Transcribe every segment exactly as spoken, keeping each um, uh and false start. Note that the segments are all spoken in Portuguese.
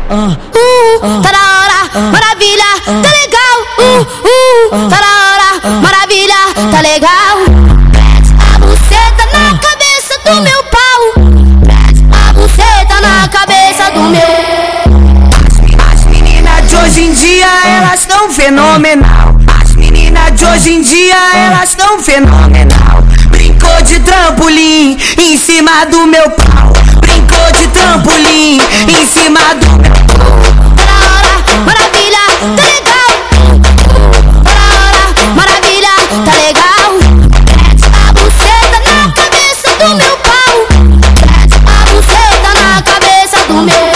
uh, tá na hora, maravilha, tá legal. Uh, uh, tá na hora, maravilha, tá legal. Mete a buceta na cabeça do meu pau. Mete a buceta na cabeça do meu. As meninas de hoje em dia, elas tão fenomenal. As meninas de hoje em dia, elas tão fenomenal. Brincou de trampolim em cima do meu pau. Brincou de trampolim em cima do meu pau. Tá na hora, maravilha, tá legal. Tá na hora, maravilha, tá legal. Mete a buceta na cabeça do meu pau. Mete a buceta na cabeça do meu.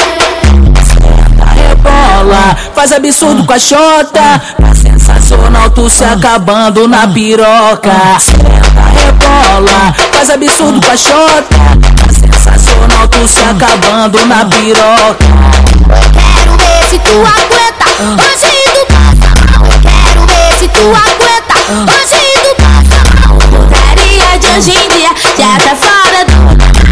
Rebola, faz absurdo com a xota. Tá sensacional, tu se acabando na piroca. Senta, rebola, faz absurdo com a xota. Tá sensacional, tu se acabando na piroca. Quero ver se tu aguenta, hoje tu passa mal. Quero ver se tu aguenta, hoje tu passa mal. Putaria de hoje em dia já tá fora do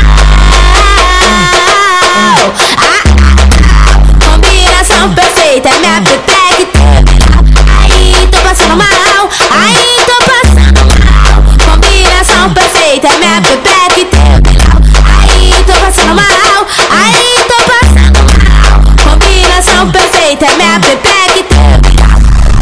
normal. Ah, ah, ah. Combinação perfeita, é minha pepeca terminal. Aí tô passando mal, aí tô passando mal. Combinação perfeita, é minha pepeca terminal. Aí tô passando mal, aí tô passando mal. Combinação perfeita, é minha pepeca terminal.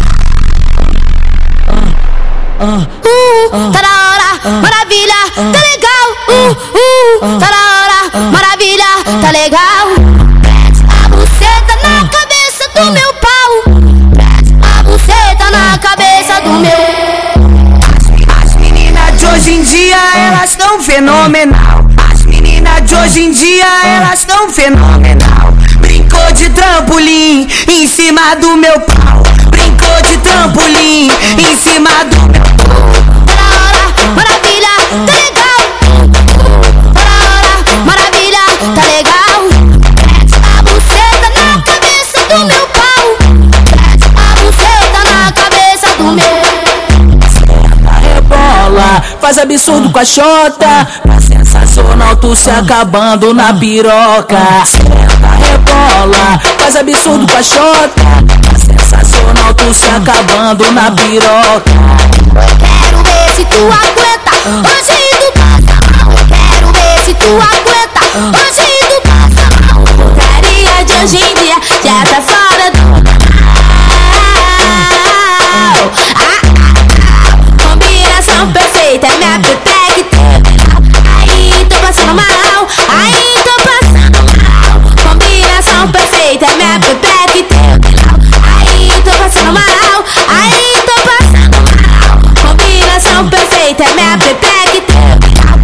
Uh, tá na hora, maravilha, tá legal. Uh, uh, tá na hora, maravilha, tá legal. Mete a buceta na cabeça do meu pau. Mete a buceta na cabeça do meu. As meninas de hoje em dia, elas tão fenomenal. As meninas de hoje em dia, elas tão fenomenal. Brincou de trampolim em cima do meu pau. Brincou de trampolim em cima do meu pau. Tá na hora, maravilha, tá legal. Tá na hora, maravilha, tá legal. Mete a buceta na cabeça do meu pau. Mete a buceta na cabeça do meu. Rebola, faz absurdo com a xota. Tá sensacional, tu se acabando na piroca. Senta, rebola, faz absurdo com a xota. Tá sensacional, tu se acabando na piroca. Quero ver se tu aguenta, hoje tu passa mal. Quero ver se tu aguenta, hoje tu passa mal. Putaria de hoje em dia já tá fora do normal. Ah, ah, ah. Combinação perfeita, é minha pepeca terminal. Aí tô passando mal, aí tô passando mal. Combinação perfeita, é minha pepeca terminal. Aí tô passando mal, aí tô passando mal. Combinação perfeita, é minha pepeca terminal.